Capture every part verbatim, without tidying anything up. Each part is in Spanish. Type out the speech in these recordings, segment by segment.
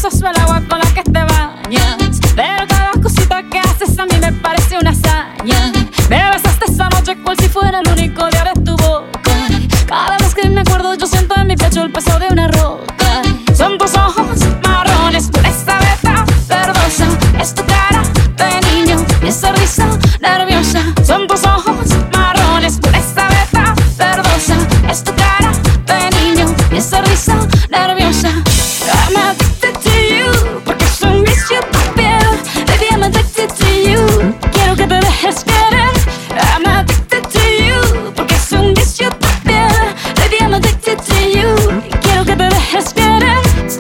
celoso el agua con la que te bañas, pero cada cosita que haces a mí me parece una hazaña. Me besaste esa noche cual si fuera el único día de tu boca. Cada vez que me acuerdo yo siento en mi pecho el peso de una roca. Son tus ojos marrones, tu esa beta verdosa, es tu cara de niño y esa risa nerviosa. Son tus ojos marrones, tu esa beta verdosa, es tu cara de niño y esa risa nerviosa. I'm addicted to you, porque es un vicio tu piel. Baby, I'm addicted to you, quiero que te dejes querer. I'm addicted to you, porque es un vicio tu piel. Baby, I'm addicted to you, quiero que te dejes querer.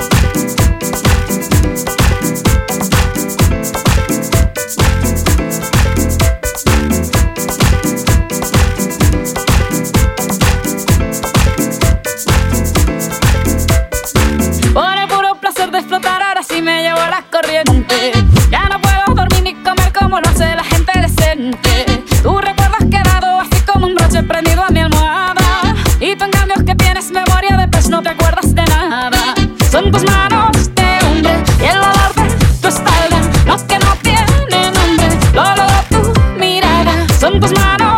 Por el puro placer de explotar, ahora sí me llevo la corriente. Ya no puedo dormir ni comer como lo hace la gente decente. Tú recuerdas quedado así como un broche prendido a mi almohada, y tú en cambio que tienes memoria de pez no te acuerdas de nada. Son tus manos de hombre y el olor de tu espalda, no que no tiene nombre, lo olor de tu mirada. Son tus manos